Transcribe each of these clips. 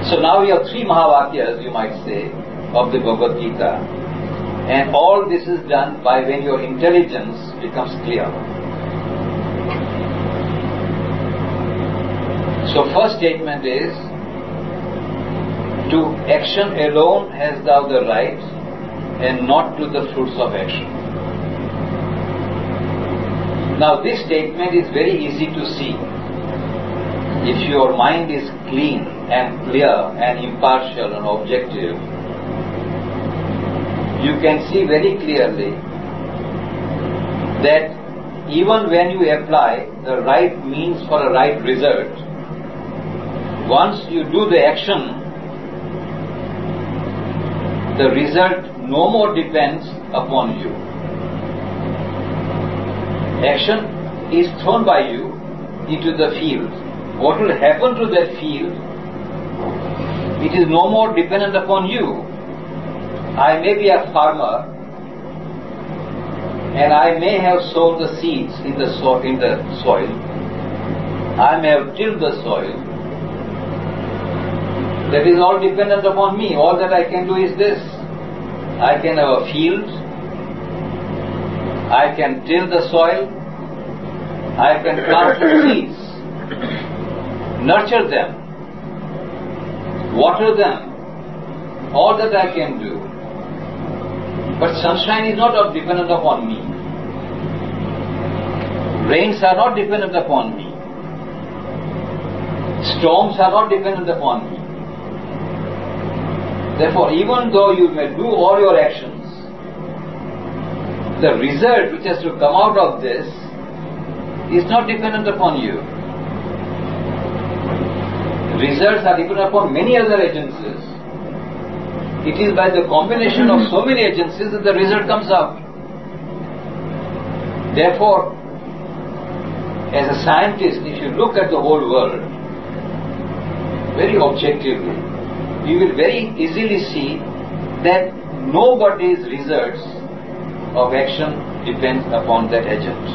So now we have 3 Mahavakyas, you might say, of the Bhagavad Gita, and all this is done by when your intelligence becomes clear. So first statement is, to action alone hast thou the right, and not to the fruits of action. Now this statement is very easy to see. If your mind is clean and clear and impartial and objective, you can see very clearly that even when you apply the right means for a right result, once you do the action, the result no more depends upon you. Action is thrown by you into the field. What will happen to that field, it is no more dependent upon you. I may be a farmer and I may have sown the seeds in the soil. I may have tilled the soil. That is all dependent upon me. All that I can do is this. I can have a field. I can till the soil. I can plant the seeds. Nurture them. Water them. All that I can do. But sunshine is not dependent upon me. Rains are not dependent upon me. Storms are not dependent upon me. Therefore, even though you may do all your actions, the result which has to come out of this is not dependent upon you. Results are dependent upon many other agencies. It is by the combination of so many agencies that the result comes out. Therefore, as a scientist, if you look at the whole world very objectively, you will very easily see that nobody's results of action depends upon that agent.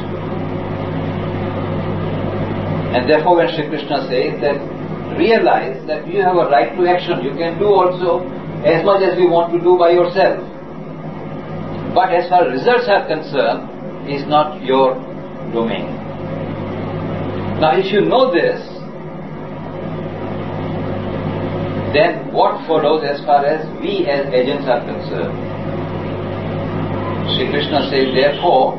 And therefore when Sri Krishna says that realize that you have a right to action, you can do also as much as you want to do by yourself. But as far as results are concerned, is not your domain. Now if you know this, then what follows as far as we as agents are concerned? Sri Krishna says, therefore,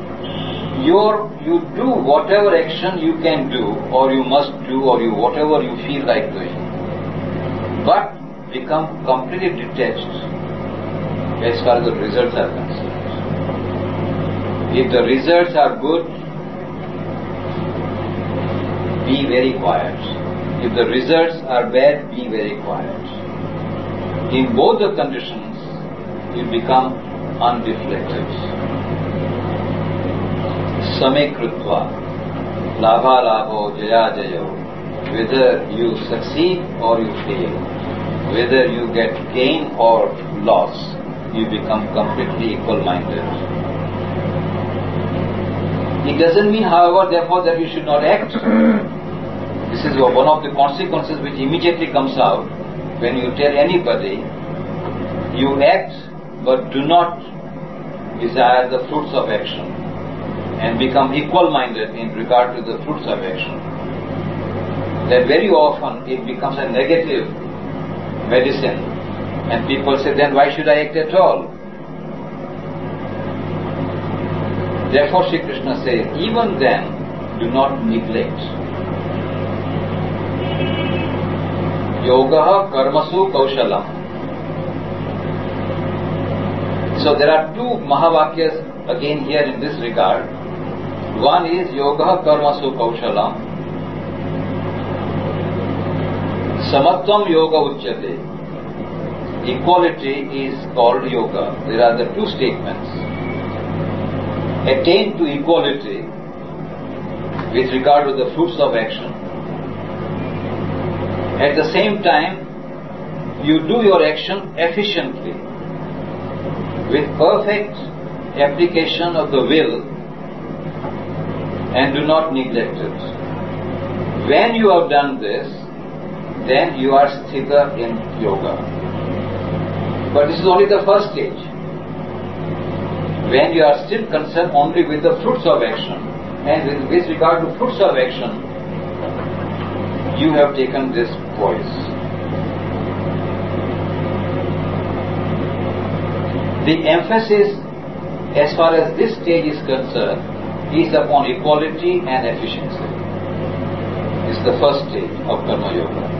you do whatever action you can do, or you must do, or whatever you feel like doing, but become completely detached as far as the results are concerned. If the results are good, be very quiet. If the results are bad, be very quiet. In both the conditions, you become undeflected. Same krutva, labha labho, jaya jayo. Whether you succeed or you fail, whether you get gain or loss, you become completely equal-minded. It doesn't mean, however, therefore, that you should not act. This is one of the consequences which immediately comes out when you tell anybody, you act but do not desire the fruits of action and become equal-minded in regard to the fruits of action. Then very often it becomes a negative medicine and people say, then why should I act at all? Therefore Sri Krishna says, even then do not neglect. Yoga karmasu kaushalam. So there are 2 Mahavakyas again here in this regard. One is Yoga karmasu kaushalam. Samatvam yoga uchyate. Equality is called yoga. There are the 2 statements. Attain to equality with regard to the fruits of action. At the same time, you do your action efficiently, with perfect application of the will, and do not neglect it. When you have done this, then you are sthita in yoga. But this is only the first stage. When you are still concerned only with the fruits of action, and with regard to fruits of action, you have taken this voice. The emphasis as far as this stage is concerned is upon equality and efficiency. This is the first stage of Karma Yoga.